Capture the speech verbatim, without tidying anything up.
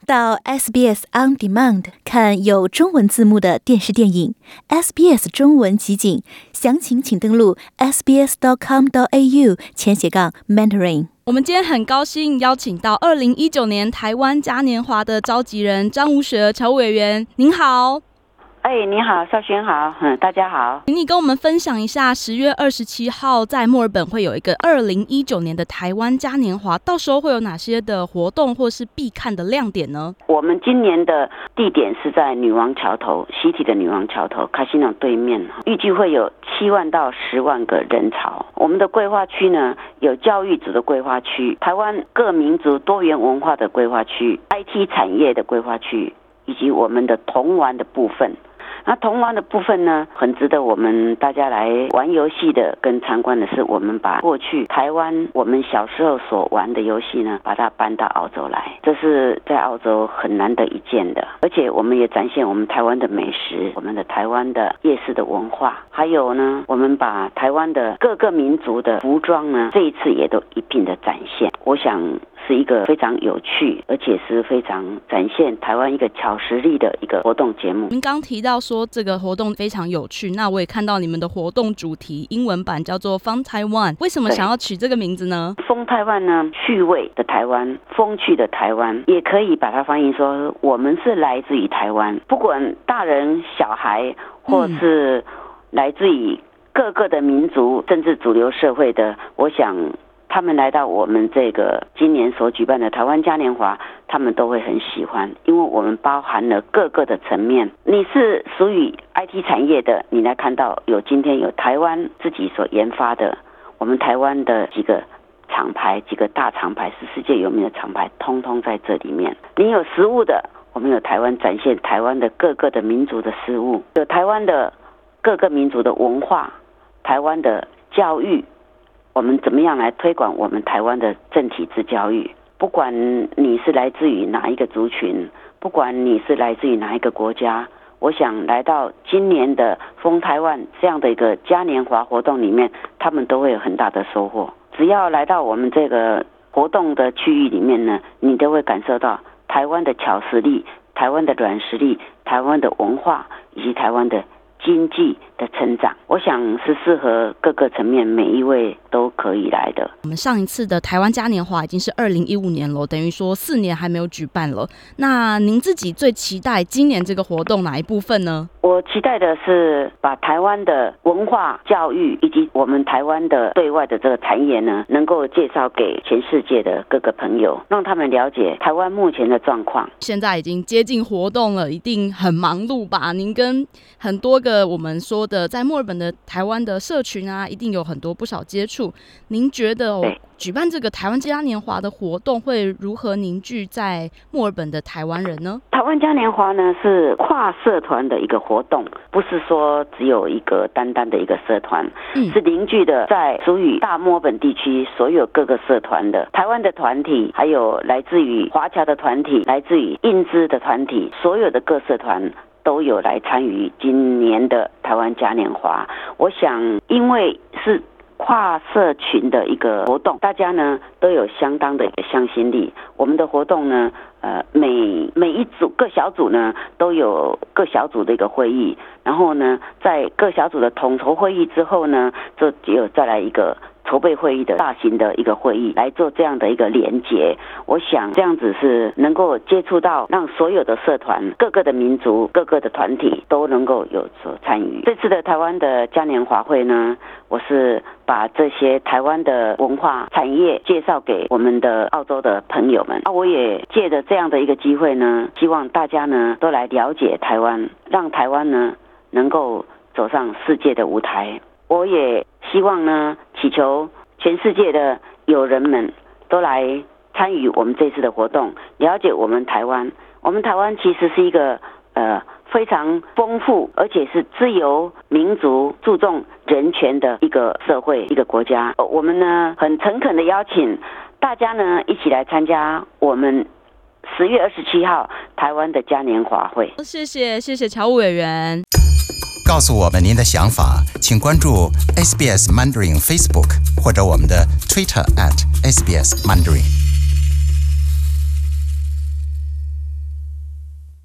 到 S B S On Demand 看有中文字幕的电视电影 S B S 中文集锦，详情请登录 s b s dot com dot a u 前斜杠 Mandarin。 我们今天很高兴邀请到二零一九年台湾嘉年华的召集人张吴雪侨务委员，您好。 哎，你好，少轩好，嗯，大家好。 请你跟我们分享一下，十月二十七号在墨尔本会有一个二零一九年的台湾嘉年华，到时候会有哪些的活动或是必看的亮点呢？ 我们今年的地点是在女王桥头，西体的女王桥头卡西诺对面，预计会有七万到十万个人潮。我们的规划区呢，有教育组的规划区，台湾各民族多元文化的规划区， I T 产业的规划区，以及我们的童玩的部分。那童玩的部分呢，很值得我们大家来玩游戏的跟参观的是，我们把过去台湾我们小时候所玩的游戏呢，把它搬到澳洲来，这是在澳洲很难得一见的。而且我们也展现我们台湾的美食，我们的台湾的夜市的文化，还有呢，我们把台湾的各个民族的服装呢，这一次也都一并的展现。我想是一个非常有趣，而且是非常展现台湾一个巧实力的一个活动节目。 您刚提到说这个活动非常有趣，那我也看到你们的活动主题英文版叫做 Fun Taiwan， 为什么想要取这个名字呢？ Fun Taiwan 呢，趣味的台湾，风趣的台湾，也可以把它翻译说我们是来自于台湾，不管大人小孩或是来自于各个的民族甚至主流社会的，我想他们来到我们这个今年所举办的台湾嘉年华，他们都会很喜欢，因为我们包含了各个的层面。你是属于 I T 产业的，你来看到有今天有台湾自己所研发的，我们台湾的几个厂牌，几个大厂牌是世界有名的厂牌，通通在这里面。你有食物的，我们有台湾展现台湾的各个的民族的食物，有台湾的各个民族的文化，台湾的教育，我们怎么样来推广我们台湾的正体制教育？不管你是来自于哪一个族群，不管你是来自于哪一个国家，我想来到今年的风台湾这样的一个嘉年华活动里面，他们都会有很大的收获。只要来到我们这个活动的区域里面呢，你都会感受到台湾的巧实力、台湾的软实力、台湾的文化以及台湾的经济的成长，我想是适合各个层面每一位都可以来的。 我们上一次的台湾嘉年华已经是二零一五年了，等于说四年还没有举办了。那您自己最期待今年这个活动哪一部分呢？ 我期待的是把台湾的文化教育以及我们台湾的对外的这个产业呢，能够介绍给全世界的各个朋友，让他们了解台湾目前的状况。 现在已经接近活动了，一定很忙碌吧？您跟很多个我们说的在墨尔本的台湾的社群啊，一定有很多不少接触。您觉得、哦、举办这个台湾嘉年华的活动会如何凝聚在墨尔本的台湾人呢？ 台湾嘉年华呢是跨社团的一个活动，不是说只有一个单单的一个社团、嗯、是凝聚的在属于大墨尔本地区所有各个社团的台湾的团体，还有来自于华侨的团体，来自于印支的团体，所有的各社团都有来参与今年的台湾嘉年华。我想因为是跨社群的一个活动，大家呢都有相当的一个向心力。我们的活动呢呃，每每一组各小组呢都有各小组的一个会议，然后呢在各小组的统筹会议之后呢，就只有再来一个筹备会议的大型的一个会议来做这样的一个连结。我想这样子是能够接触到让所有的社团、各个的民族、各个的团体都能够有所参与。这次的台湾的嘉年华会呢，我是把这些台湾的文化产业介绍给我们的澳洲的朋友们啊，我也借着这样的一个机会呢，希望大家呢都来了解台湾，让台湾呢能够走上世界的舞台。我也希望呢，祈求全世界的友人们都来参与我们这次的活动，了解我们台湾。我们台湾其实是一个呃非常丰富，而且是自由民族、注重人权的一个社会、一个国家。我们呢很诚恳的邀请大家呢一起来参加我们十月二十七号台湾的嘉年华会。 谢谢，谢谢侨务委员。 告诉我们您的想法，请关注 S B S Mandarin Facebook 或者我们的 Twitter at S B S Mandarin。